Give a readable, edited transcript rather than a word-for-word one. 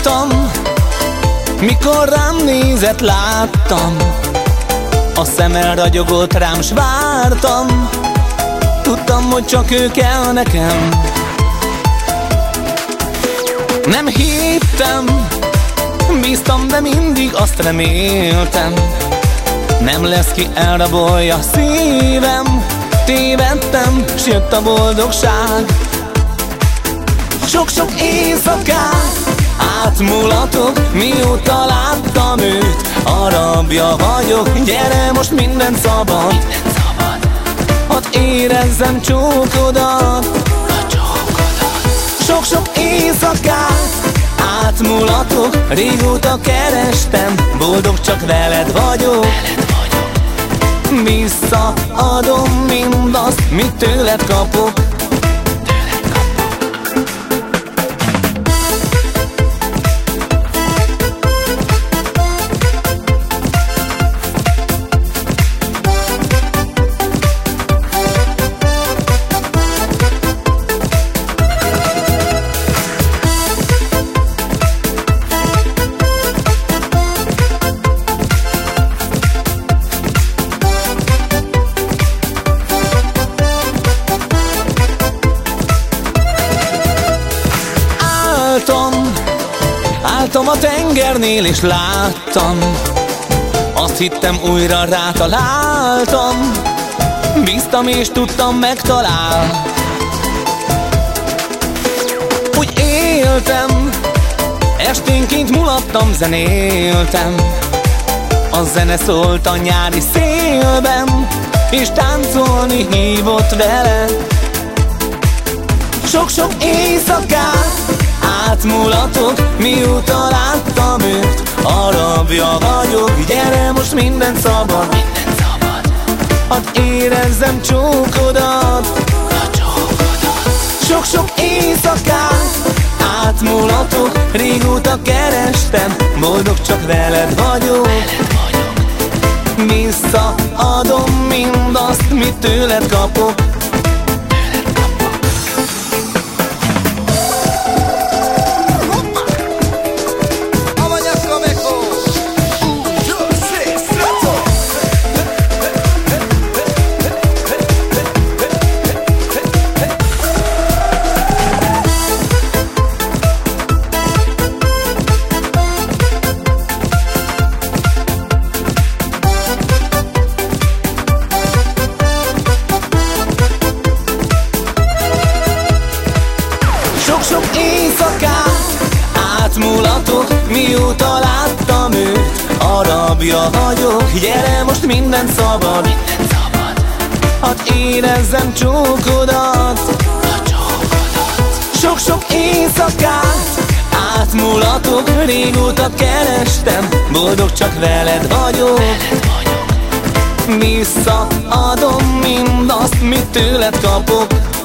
voltam, mikor rám nézett, láttam, a szeme ragyogott rám, s vártam. Tudtam, hogy csak ő kell nekem. Nem hittem, bíztam, de mindig azt reméltem, nem lesz, ki elrabolja szívem. Tévedtem, s jött a boldogság. Sok-sok éjszakát átmulatok, mióta láttam őt. A rabja vagyok, gyere, most minden szabad. Hadd érezzem csókodat. Sok-sok éjszakát átmulatok, régóta kerestem, boldog csak veled vagyok. Visszaadom mindazt, mit tőled kapok. Álltam a tengernél és láttam, azt hittem újra rátaláltam. Bíztam és tudtam, megtalál. Úgy éltem, esténként mulattam, zenéltem. A zene szólt a nyári szélben, és táncolni hívott vele. Sok-sok éjszakát átmulatok, mióta láttam őt. A rabja vagyok, gyere, most minden szabad. Hadd érezzem csókodat. Sok-sok éjszakát átmulatok, régóta kerestem, boldog csak veled vagyok. Visszaadom mindazt, mit tőled kapok. Sok-sok éjszakát átmulatok, mióta láttam őt. A rabja vagyok, gyere, most minden szabad. Hadd érezzem csókodat. Sok-sok éjszakát átmulatok, régóta kerestem, boldog csak veled vagyok. Visszaadom mindazt, mit tőled kapok.